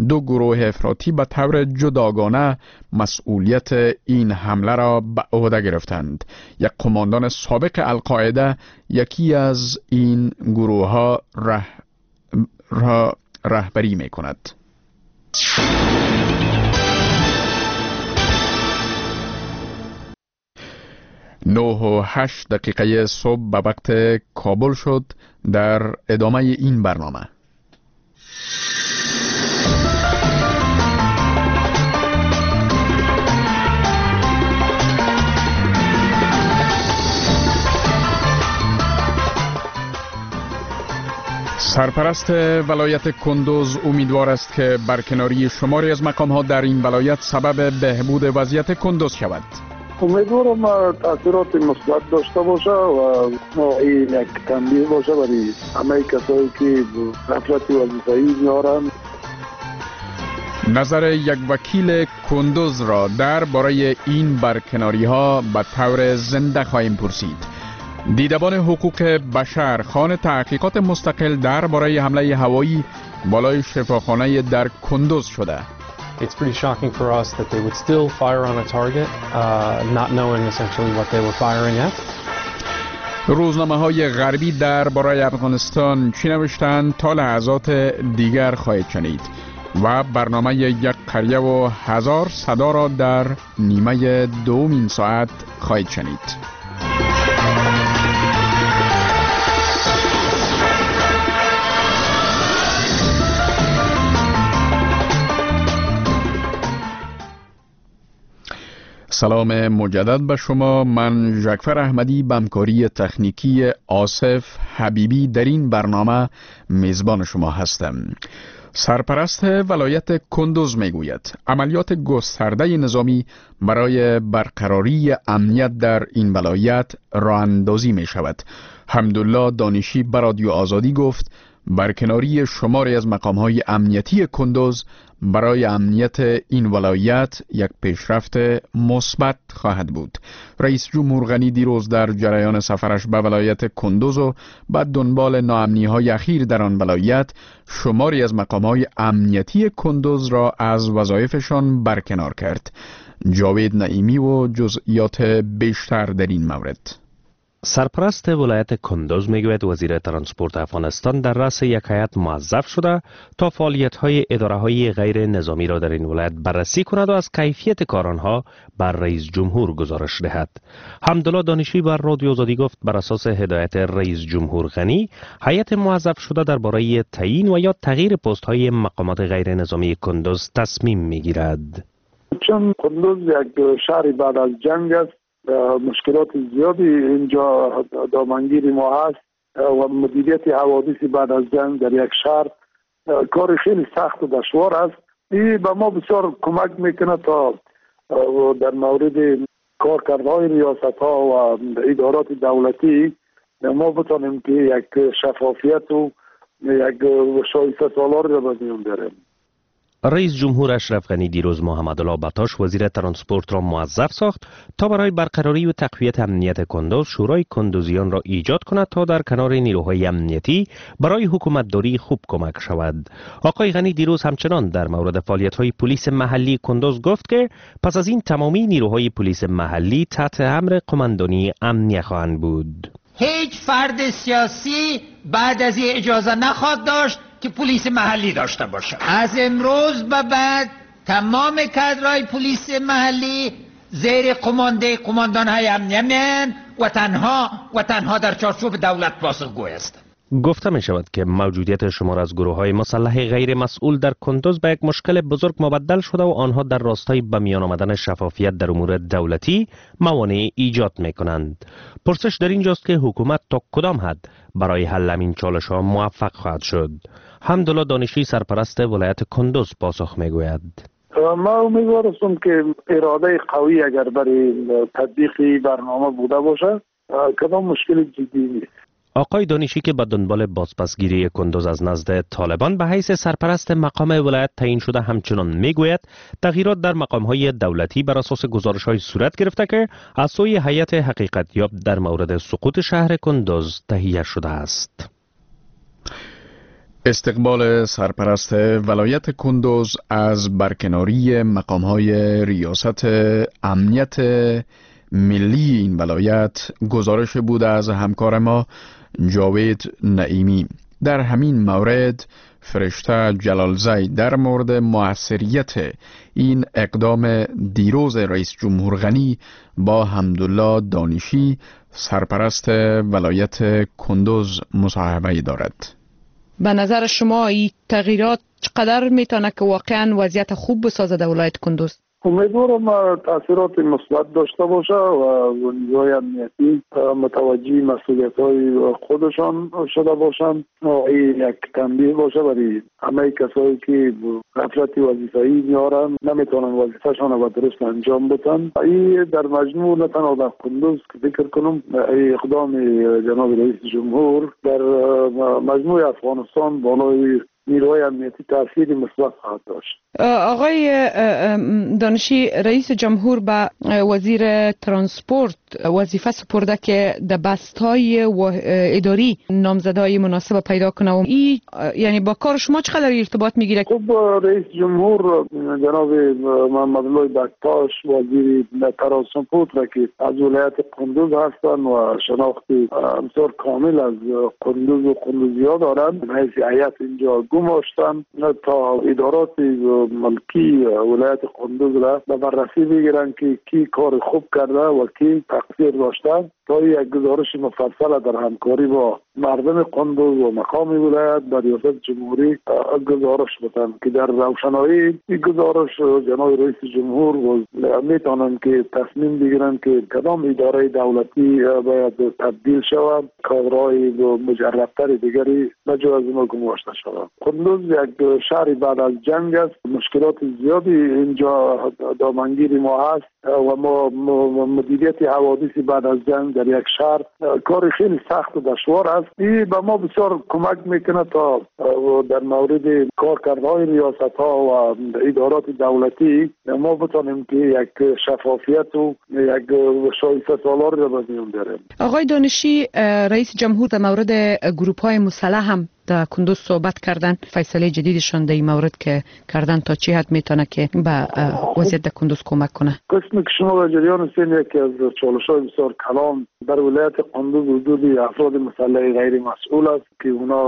دو گروه افراطی به طور جداگانه مسئولیت این حمله را به عهده گرفتند. یک قماندان سابق القاعده یکی از این گروه ها رهبری می کند. 9:08 صبح به وقت کابل شد. در ادامه این برنامه سرپرست ولایت کندوز امیدوار است که برکناری شماری از مقام‌ها در این ولایت سبب بهبود وضعیت کندوز شود. امیدوارم تاثیرات مثبت داشته باشه و این یک تنبیه باشه برای همه کسایی که غفلت وظیفه‌ای میارن. نظر یک وکیل کندوز را درباره این برکناری ها به طور زنده خواهیم پرسید. دیدبان حقوق بشر خانه تحقیقات مستقل درباره حمله هوایی بالای شفاخانه در کندوز شده. It's pretty shocking for us that they would still fire on a target, not knowing essentially what they were firing at. روزنامه های غربی درباره افغانستان چی نوشتند تا لحظات دیگر خواهید شنید و برنامه یک قریه و 1000 صدا را در نیمه دومین ساعت خواهید شنید. سلام مجدد به شما. من ژکفر احمدی به همکاری تکنیکی آصف حبیبی در این برنامه میزبان شما هستم. سرپرست ولایت کندوز میگوید عملیات گسترده نظامی برای برقراری امنیت در این ولایت راه اندازی می شود. حمدالله دانشی به رادیو آزادی گفت برکناری شماری از مقام‌های امنیتی کندوز برای امنیت این ولایت یک پیشرفت مثبت خواهد بود. رئیس جمهور غنی دیروز در جریان سفرش به ولایت کندوز و بعد دنبال ناامنی‌های اخیر در آن ولایت شماری از مقام‌های امنیتی کندوز را از وظایفشان برکنار کرد. جاوید نعیمی و جزئیات بیشتر در این مورد. سرپرست ولایت کندوز میگوید وزیر ترانسپورت افغانستان در رأس یک هیئت موظف شده تا فعالیت‌های اداره‌های غیر نظامی را در این ولایت بررسی کند و از کیفیت کار آنها بر رئیس جمهور گزارش دهد. حمدالله دانشی بر رادیو آزادی گفت بر اساس هدایت رئیس جمهور غنی هیئت موظف شده درباره تعیین و یا تغییر پست‌های مقامات غیر نظامی کندوز تصمیم میگیرد. چون کندوز یک شهر بعد از جنگ است، مشکلات زیادی اینجا دامنگیر ما هست و مدیریت حوادث بعد از جنگ در یک شهر کار خیلی سخت و دشوار است. این به ما بسیار کمک میکنه تا در مورد کارکردهای ریاست ها و ادارات دولتی ما بتانیم که یک شفافیت و یک شایسته سالار را به میان بیاریم. رئیس جمهور اشرف غنی دیروز محمدالله بطاش وزیر ترانسپورت را موظف ساخت تا برای برقراری و تقویت امنیت کندوز شورای کندوزیان را ایجاد کند تا در کنار نیروهای امنیتی برای حکومتداری خوب کمک شود. آقای غنی دیروز همچنان در مورد فعالیت‌های پلیس محلی کندوز گفت که پس از این تمامی نیروهای پلیس محلی تحت امر قماندانی امنیه خواهند بود. هیچ فرد سیاسی بعد از این اجازه نخواهد داشت که پلیس محلی داشته باشه. از امروز به بعد تمام کادرهای پلیس محلی زیر قماندان‌های امنیه میان و تنها در چارچوب دولت پاسخگوی هستند. گفته می شود که موجودیت شمار از گروه‌های مسلح غیر مسئول در کندوز به یک مشکل بزرگ مبدل شده و آنها در راستای به میان آمدن شفافیت در امور دولتی موانع ایجاد می کنند. پرسش در اینجاست که حکومت تا کدام حد برای حل این چالش‌ها موفق خواهد شد. حمدالله دانشی سرپرست ولایت کندوز پاسخ می گوید. ما امیدوار هستم که اراده قوی اگر برای تطبیق برنامه بوده باشه کدام مشکل جدی نیست. آقای دانشی که به دنبال بازپسگیری کندوز از نزد طالبان به حیث سرپرست مقام ولایت تعیین شده همچنان میگوید تغییرات در مقام‌های دولتی بر اساس گزارش‌های صورت گرفته که از سوی هیئت حقیقتیاب در مورد سقوط شهر کندوز تهیه شده است. استقبال سرپرست ولایت کندوز از برکناری مقام‌های ریاست امنیت ملی این ولایت گزارش بود از همکار ما جاوید نعیمی. در همین مورد فرشته جلالزی در مورد موثریت این اقدام دیروز رئیس جمهور غنی با حمدالله دانشی سرپرست ولایت کندوز مصاحبه دارد. به نظر شما این تغییرات چقدر میتونه که واقعا وضعیت خوب بسازه در ولایت کندوز؟ امیدوارم تاثیرات مثبت داشته باشه و نیروهای امنیتی متوجه مسئولیت‌های خودشان شده باشند. این یک تنبیه باشه برای همه کسایی که غفلت وظیفه‌ای میارن، نمیتونن وظیفه‌شان را درست انجام بدن. این در مجموع نه تنها در کندوز که فکر کنم این اقدام جناب رئیس جمهور در مجموع افغانستان بالای نیروهای امنیتی تأثیر مثبت خواهد داشت. آقای دانشی، رئیس جمهور به وزیر ترانسپورت وظیفه سپرده که در بست‌های اداری نامزدهای مناسب پیدا کنه. این یعنی با کار شما چقدر ارتباط میگیره؟ خب رئیس جمهور جناب محمدالله بکتاش وزیر ترانسپورت را که از ولایت کندوز هستند و شناخت بسیار کامل از کندوز و کندوزی‌ها دارند، حیث هیئت اینجا گماشتن تا ادارات ملکی ولایت کندوز را به بررسی بگیرن که کی کار خوب کرده و کی تقصیر داشته تا یک گزارش مفصل در همکاری با مردم کندوز و مقام ولایت در ریاست جمهوری گزارش بدن که در روشنایی این گزارش جناب رئیس جمهور میتونن که تصمیم بگیرن که کدام اداره دولتی باید تبدیل شود، کادرهای مجربتر دیگری نجا از ما گماشته شود. کندوز یک شهر بعد از جنگ است، مشکلات زیادی اینجا دامنگیر ما هست و ما مدیریت حوادث بعد از جنگ در یک شهر کار خیلی سخت و دشوار است. این به ما بسیار کمک میکنه تا در مورد کارکردهای ریاست ها و ادارات دولتی ما بتانیم که یک شفافیت و یک شایسته سالار را به میان بیاریم. آقای دانشی، رئیس جمهور در مورد گروپ های مسلح هم در کندوز صحبت کردن، فیصله جدیدشان در این مورد که کردن تا چه حد میتونه که به وضعیت در کندوز کمک کنه؟ قسمی که شما در جریان هستین یکی از چالش‌های بسیار کلان در ولایت کندوز وجود افراد مسلح غیر مسئول است که اونا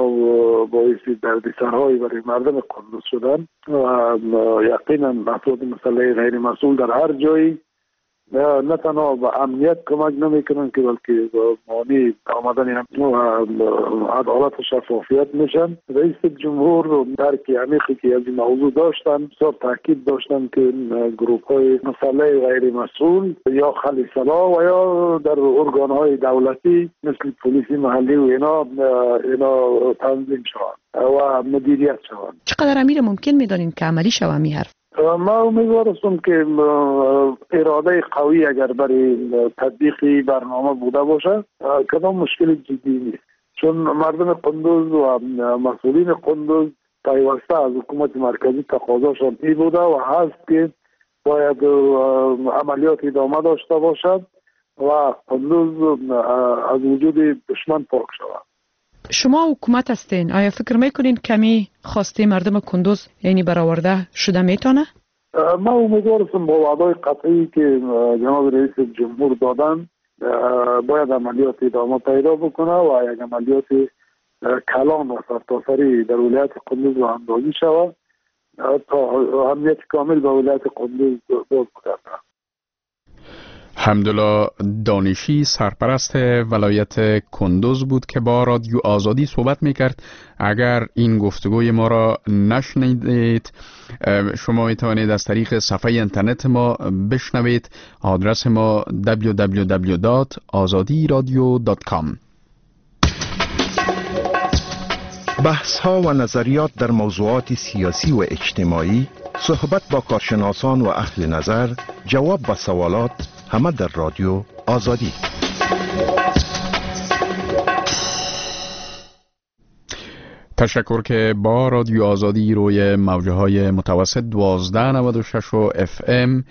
باعث دردسرهای برای مردم کندوز شدن و یقینا افراد مسلح غیر مسئول در هر جایی نه تنها به امنیت کمک نمیکنن که بلکه مانع آمدن عدالت و شفافیت میشن. رئیس جمهور درک عمیقی که از این موضوع داشتن، بسیار تاکید داشتن که گروپ های مسلح غیر مسئول یا خلیسلا و یا در ارگان های دولتی مثل پلیس محلی و اینا تنظیم شوند و مدیریت شوند. چقدر امیر ممکن میدانین که عملی شوه می حرف؟ ما امیدوار هستم که اراده قوی اگر برای تطبیق برنامه بوده باشه کدام مشکل جدی نیست، چون مردم کندوز و مسئولین کندوز پیوسته از حکومت مرکزی تقاضاشان این بوده و هست که باید عملیات ادامه داشته باشد و کندوز از وجود دشمن پاک شود. شما حکومت هستین، آیا فکر میکنین کمی خواسته مردم کندوز یعنی برآورده شده میتونه؟ ما امیدوار هستم با وعده قطعی که جناب رئیس جمهور دادن باید عملیات ادامه پیدا بکنه و یک عملیات کلان و سرتاسری در ولایت کندوز و اندازی شود تا امنیت کامل به ولایت کندوز باز بگردد. حمدالله دانشی سرپرست ولایت کندوز بود که با رادیو آزادی صحبت میکرد. اگر این گفتگوی ما را نشنیدید شما میتوانید از طریق صفحه اینترنت ما بشنوید. آدرس ما www.azadiradio.com. بحث ها و نظریات در موضوعات سیاسی و اجتماعی، صحبت با کارشناسان و اهل نظر، جواب به سوالات، همه در رادیو آزادی. تشکر که با رادیو آزادی روی موجه های متوسط 1296 و FM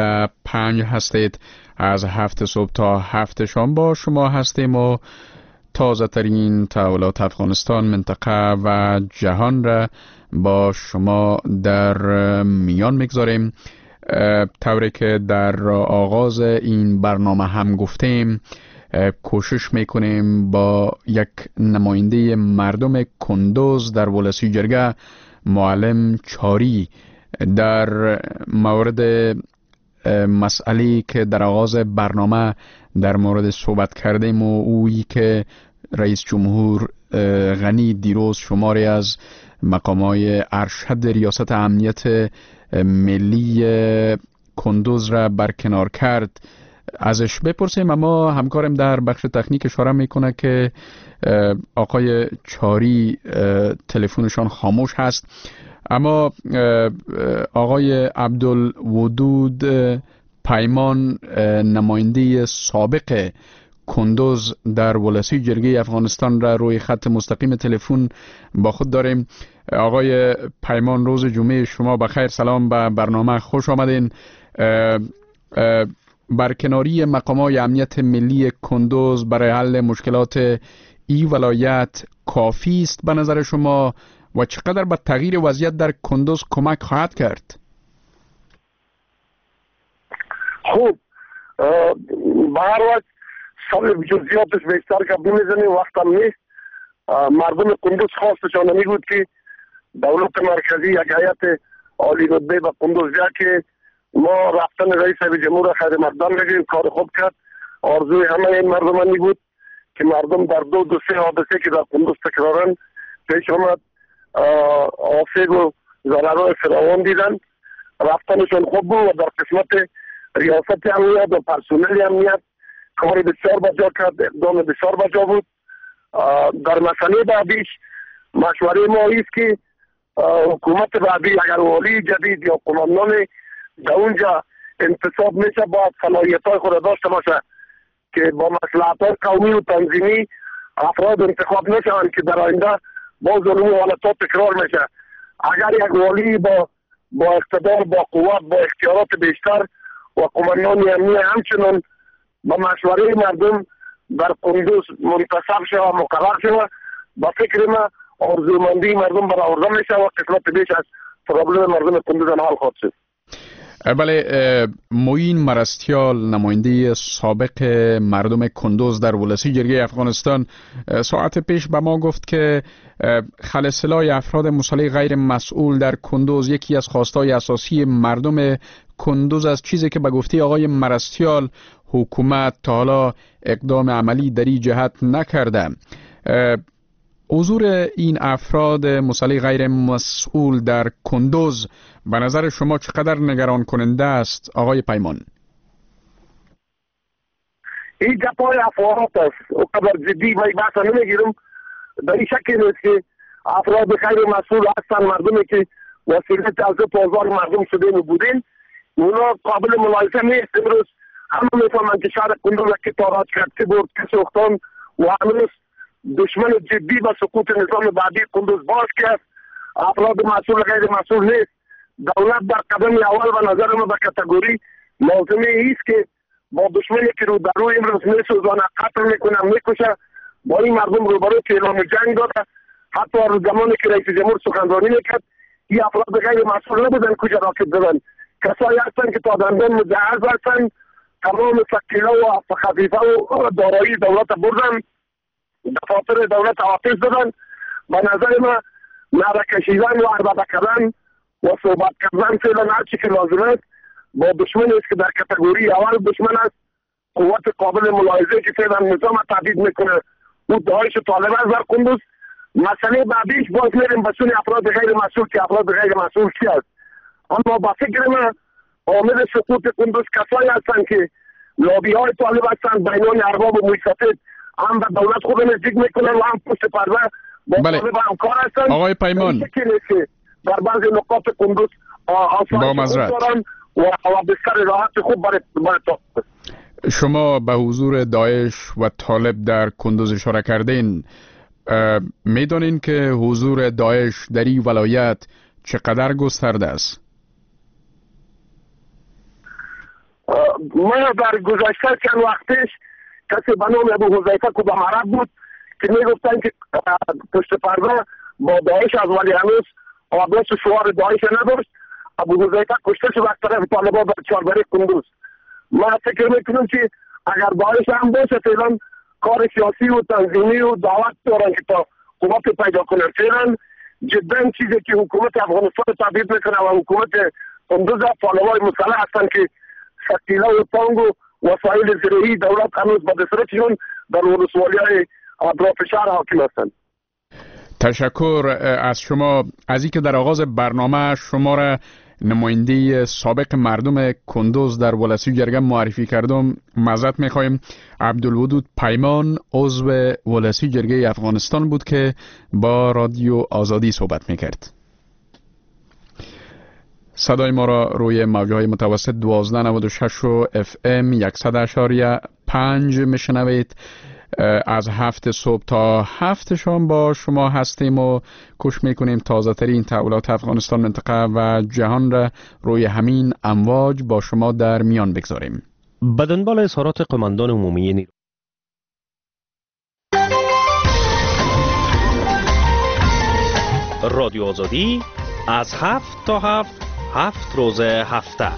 100.5 هستید. از 7 صبح تا 7 شام با شما هستیم و تازه ترین تحولات افغانستان، منطقه و جهان را با شما در میان میگذاریم. طوری که در آغاز این برنامه هم گفتیم، کوشش میکنیم با یک نماینده مردم کندوز در ولسی جرگه، معلم چاری، در مورد مسئله که در آغاز برنامه در مورد صحبت کردیم و اویی که رئیس جمهور غنی دیروز شماری از مقامای ارشد ریاست امنیت ملی کندوز را برکنار کرد ازش بپرسیم. اما همکارم در بخش تکنیک اشاره میکنه که آقای چاری تلفنشان خاموش هست. اما آقای عبدالودود پیمان، نماینده سابق کندوز در ولسی جرگه افغانستان را روی خط مستقیم تلفن با خود داریم. آقای پیمان، روز جمعه شما بخیر. سلام به برنامه، خوش آمدین. برکناری مقامات امنیت ملی کندوز برای حل مشکلات این ولایت کافی است به نظر شما و چقدر به تغییر وضعیت در کندوز کمک خواهد کرد؟ خوب، به هر وقت سر جزئیاتش بیشتر که بمیزنیم وقتم نیست. مردم کندوز خواستشان نمی بود که دولت مرکزی یک هیئت عالی رتبه به کندوز جا که ما رفتن رئیس جمهور خیر مقدم بگیم، کار خوب کرد. آرزوی همه این مردمانی بود که مردم در دو سه حادثه که در کندوز تکرارن پیش آمد آسیب و ضررهای فراوان دیدن. رفتنشان خوب بود و در قسمت ریاست امنیت و پرسنل امنیت کار بسیار بجا کرد، اقدام بسیار بجا بود. در مسئله بعدیش مشوره ما است که حکومت بعدی اگر والی جدید یا قماندان در اونجا انتصاب میشه باید صلاحیت‌های خود داشته باشه که با مصلحت‌های قومی و تنظیمی افراد انتخاب نشوند که در آینده باز اون حالت‌ها تکرار میشه. اگر یک والی با اقتدار، با قوت، با اختیارات بیشتر و قماندان امنی همچنان با مشوره مردم در کندوز منتصب شود و مقرر شود، با فکر ما آرزومندی مردم برآورده میشه و قسمت بیش از پرابلم مردم کندوز حل خواهد شد. بله، معین مرستیال، نماینده سابق مردم کندوز در ولسی جرگه افغانستان، ساعت پیش به ما گفت که خلسلای افراد مسلح غیر مسئول در کندوز یکی از خواستهای اساسی مردم کندوز از چیزی که به گفته آقای مرستیال حکومت تا حالا اقدام عملی در این جهت نکرده. حضور این افراد مسلح غیر مسئول در کندوز به نظر شما چقدر نگران کننده است آقای پیمان؟ این گپای افواهات است، او قدر جدی و بحث نمیگیرم. در این شکل نیست که افراد غیر مسئول هستن، مردمی که وسیله تعذیب و آزار مردم شدین و بودین، اونا قابل ملاحظه نیست. امروز همه میفهمند که شهر کندوز که تاراج کرد، که برد، که سوختان و امروز دشمن جدی و سقوط نظام بعدی کندوز باز کرد. افراد مسئول غیر مسئول نیست. دولت در قدم اول و نظر ما به کاتگوری لازمه ایست که با دشمنی که رو در روی امروز میسوزانه، قتل میکنه، میکشه، با این مردم روبرو که اعلام جنگ داده. حتی زمانی که رئیس جمهور سخنرانی میکرد این افراد غیر مسئول نبودن کجا راکت زدن، کسایی هستن که تا دندان مجهز هستن، تمام سکینه و خفیفه و دارایی دولت بردن، دفاتر دولت آتش دادن. به نظر ما نعره کشیدن و عربده کردن و صحبت کردن فعلا هر چی که لازم است با دشمن است که در کاتگوری اول دشمن است، قوت قابل ملاحظه که فعلا نظام تهدید میکنه او داعش طالب است در کندوز. مسئله بعدیش باز میریم به سوی افراد غیر مسئول که افراد غیر مسئول کی است. اما با فکر ما عامل سقوط کندوز کسایی هستند که لابی های طالب هستند، بینان ارباب و موسسات هم به دولت خود نزدیک میکنن و هم پشت پرده با طالب همکار هستند. آقای پیمان، در بعضی نقاط کندوز با معذرت و بسیار راحت خوب برای شما به حضور داعش و طالب در کندوز اشاره کردین. میدونین که حضور داعش در این ولایت چقدر گسترده است؟ ما در گذشته چند وقتش کسی به نام ابو حذیفه که به عرب بود که میگفتن که پشت پرده با داعش از، ولی هنوز آدرس شعار داعش نداشت. ابو حذیفه کشته شد از طرف طالبان در چهاربری کندوز. ما فکر میکنم که اگر داعش هم باشه فعلا کار سیاسی و تنظیمی و دعوت دارن که تا حکومت پیدا کنن. فعلا جدا چیزی که حکومت افغانستان تبدیل میکنه و حکومت کندوز طالبان مسلح هستن که شکیله و تانگ و وسایل زرعی دولت هنوز با دسترسشون در ولسوالی‌های اطراف شهر حاکم هستند. تشکر از شما. از اینکه در آغاز برنامه شما را نماینده سابق مردم کندوز در ولسی جرگه معرفی کردم، معذرت میخوایم. عبدالودود پیمان عضو ولسی جرگه افغانستان بود که با رادیو آزادی صحبت میکرد. صدای ما را روی موجهای متوسط 1296 و FM 100.5 میشنوید. از 7 صبح تا 7 شام با شما هستیم و کوشش میکنیم تازه ترین تحولات افغانستان، منطقه و جهان را روی همین امواج با شما در میان بگذاریم. به دنبال اظهارات قماندان عمومی رادیو آزادی از 7 تا 7 روز هفته.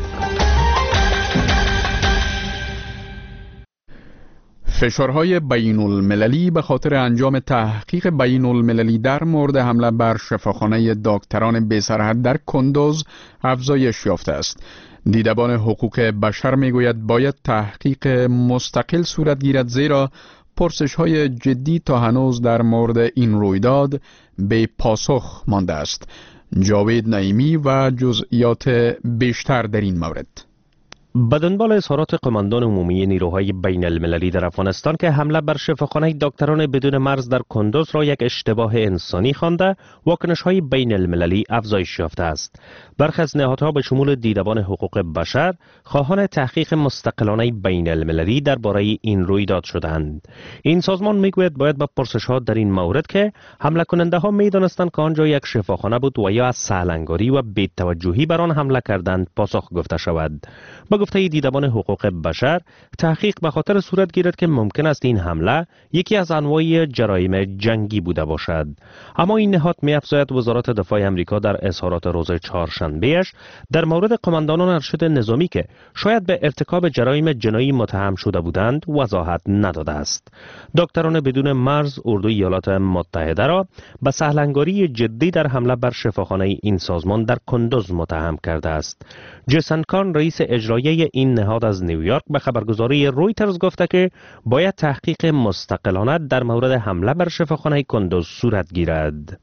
فشارهای بین المللی به خاطر انجام تحقیق بین المللی در مورد حمله بر شفاخانه دکتران بی سرحد در کندوز افزایش یافته است. دیدبان حقوق بشر میگوید باید تحقیق مستقل صورت گیرد، زیرا پرسش‌های جدی تا هنوز در مورد این رویداد بی پاسخ مانده است. جاوید نعیمی و جزئیات بیشتر در این مورد. به دنبال اظهارات قماندان عمومی نیروهای بین المللی در افغانستان که حمله بر شفاخانه دکتران بدون مرز در کندوز را یک اشتباه انسانی خوانده، واکنش‌های بین المللی افزایش یافته است. برخی از نهادها به شمول دیدبان حقوق بشر خواهان تحقیق مستقلانه بین المللی درباره این رویداد شدند. این سازمان میگوید باید به پرسش‌ها در این مورد که حمله کننده ها می‌دانستند که آنجا یک شفاخانه بود و یا از سهلنگاری و بی‌توجهی بر آن حمله کردند پاسخ گفته شود. با گفته دیدبان حقوق بشر، تحقیق به خاطر صورت گیرد که ممکن است این حمله یکی از انواع جرایم جنگی بوده باشد. اما این نهاد می‌افزاید وزارت دفاع آمریکا در اظهارات روز چهارشنبه‌اش در مورد قماندانان ارشد نظامی که شاید به ارتکاب جرایم جنایی متهم شده بودند وضاحت نداده است. دکتران بدون مرز اردوی ایالات متحده را به سهلنگاری جدی در حمله بر شفاخانه این سازمان در کندوز متهم کرده است. جیسن کان رئیس اجرایی این نهاد از نیویورک به خبرگزاری رویترز گفته که باید تحقیق مستقلانه در مورد حمله بر شفاخانه کندوز صورت گیرد.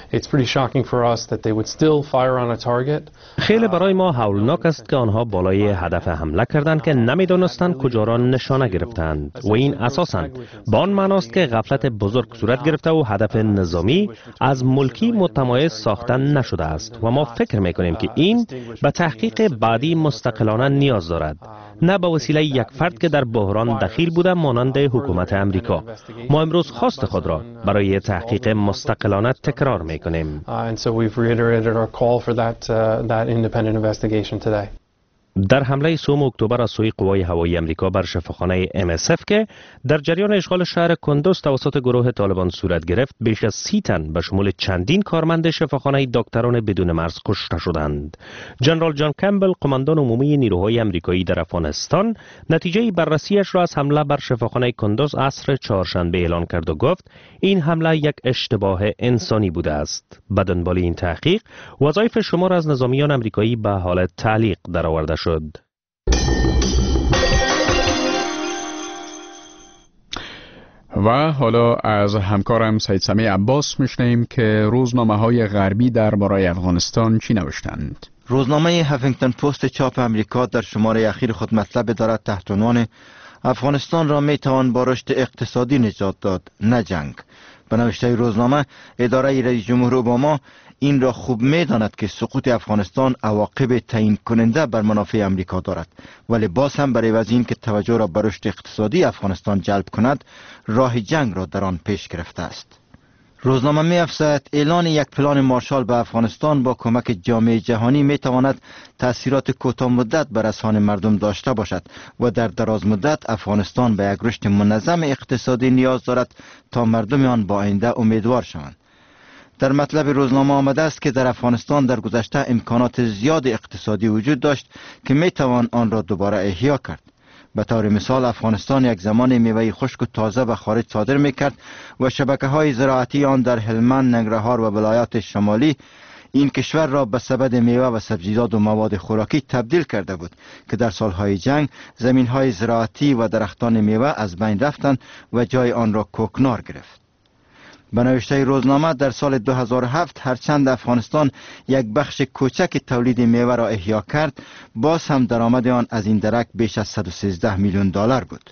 خیلی برای ما هولناک است که آنها بالای هدف حمله کردند که نمیدانستند کجا را نشانه گرفتند و این اساساً با آن معناست که غفلت بزرگ صورت گرفته و هدف نظامی از ملکی متمایز ساختن نشده است و ما فکر میکنیم که این به تحقیق بعدی مستقلانه نیاز دارد، نه به وسیله یک فرد که در بحران دخیل بوده مانند حکومت امریکا. ما امروز خواست خود را برای تحقیق مستقلانه تکرار میکنیم. در حمله سوم اکتبر از سوی قوای هوایی امریکا بر شفاخانه MSF که در جریان اشغال شهر کندوز توسط گروه طالبان صورت گرفت، بیش از 30 تن به شمول چندین کارمند شفاخانه دکتران بدون مرز کشته شدند. جنرال جان کمبل، قماندان عمومی نیروهای امریکایی در افغانستان، نتیجه بررسیش را از حمله بر شفاخانه کندوز عصر چهارشنبه اعلان کرد و گفت این حمله یک اشتباه انسانی بوده است. به دنبال این تحقیق، وظایف شمار از نظامیان امریکایی به حال تعلیق درآورده شد. و حالا از همکارم سید سمیع عباس میشنیم که روزنامه‌های غربی درباره افغانستان چی نوشتند. روزنامه هفینگتن پست چاپ امریکا در شماره اخیر خود مطلب دارد تحت عنوان افغانستان را میتوان با رشد اقتصادی نجات داد، نه جنگ. به نوشته روزنامه، اداره رئیس جمهور اوباما این را خوب می‌داند که سقوط افغانستان عواقب تعیین کننده بر منافع امریکا دارد، ولی باز هم برای عوض این که توجه را به رشد اقتصادی افغانستان جلب کند، راه جنگ را در آن پیش گرفته است. روزنامه می افزاید اعلان یک پلان مارشال به افغانستان با کمک جامعه جهانی می تواند تأثیرات کوتاه مدت بر اذهان مردم داشته باشد و در دراز مدت افغانستان به یک رشد منظم اقتصادی نیاز دارد تا مردم آن با آینده امیدوار شوند. در مطلب روزنامه آمده است که در افغانستان در گذشته امکانات زیاد اقتصادی وجود داشت که می توان آن را دوباره احیا کرد. به طور مثال افغانستان یک زمان میوه خشک و تازه به خارج صادر میکرد و شبکه‌های زراعتی آن در هلمند، ننگرهار و ولایات شمالی این کشور را به سبد میوه و سبزیجات و مواد خوراکی تبدیل کرده بود که در سالهای جنگ زمین‌های زراعتی و درختان میوه از بین رفتند و جای آن را کوکنار گرفت. به نوشته روزنامه در سال 2007 هرچند افغانستان یک بخش کوچک تولید میوه را احیا کرد، باز هم درآمد آن از این درک بیش از 113 میلیون دلار بود.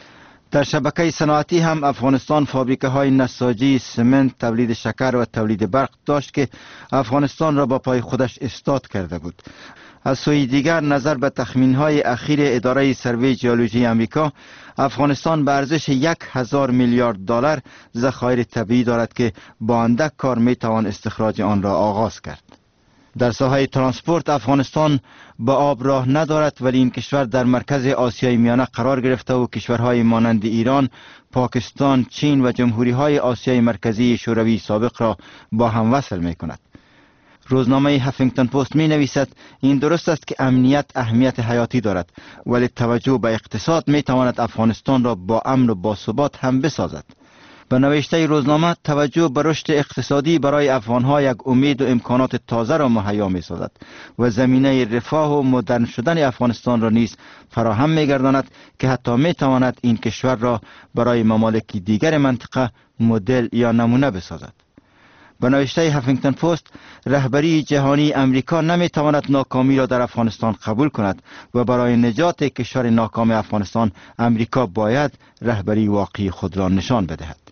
در شبکه صنعتی هم افغانستان فابریکه های نساجی، سمنت، تولید شکر و تولید برق داشت که افغانستان را با پای خودش استاد کرده بود. از سوی دیگر نظر به تخمین‌های اخیر اداره سروی ژئولوژی امریکا، افغانستان به ارزش 1000 میلیارد دلار ذخایر طبیعی دارد که با اندک کار میتوان استخراج آن را آغاز کرد. در ساحه ترانسپورت افغانستان با آب راه ندارد، ولی این کشور در مرکز آسیای میانه قرار گرفته و کشورهای مانند ایران، پاکستان، چین و جمهوری‌های آسیای مرکزی شوروی سابق را با هم وصل می‌کند. روزنامه هفینگتون پست می نویسد این درست است که امنیت اهمیت حیاتی دارد، ولی توجه به اقتصاد می تواند افغانستان را با امن و با ثبات هم بسازد. به نوشته روزنامه توجه به رشد اقتصادی برای افغانها یک امید و امکانات تازه را مهیا می سازد و زمینه رفاه و مدرن شدن افغانستان را نیز فراهم می گرداند که حتی می تواند این کشور را برای ممالک دیگر منطقه مدل یا نمونه بسازد. به نوشته هفینگتون پست، رهبری جهانی امریکا نمیتواند ناکامی را در افغانستان قبول کند و برای نجات کشور ناکام افغانستان امریکا باید رهبری واقعی خود را نشان بدهد.